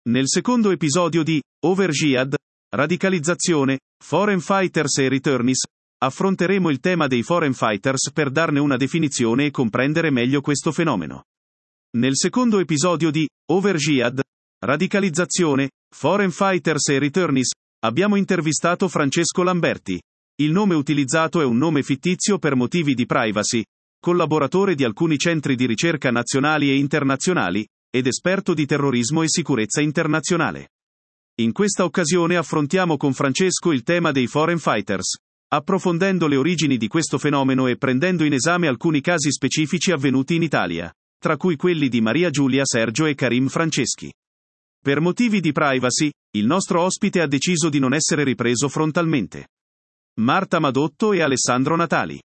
Nel secondo episodio di Over Jihad, radicalizzazione, foreign fighters e returnees, affronteremo il tema dei foreign fighters per darne una definizione e comprendere meglio questo fenomeno. Nel secondo episodio di Over Jihad, radicalizzazione, foreign fighters e returnees, abbiamo intervistato Francesco Lamberti. Il nome utilizzato è un nome fittizio per motivi di privacy, collaboratore di alcuni centri di ricerca nazionali e internazionali, ed esperto di terrorismo e sicurezza internazionale. In questa occasione affrontiamo con Francesco il tema dei foreign fighters, approfondendo le origini di questo fenomeno e prendendo in esame alcuni casi specifici avvenuti in Italia, tra cui quelli di Maria Giulia Sergio e Karim Franceschi. Per motivi di privacy, il nostro ospite ha deciso di non essere ripreso frontalmente. Marta Madotto e Alessandro Natali.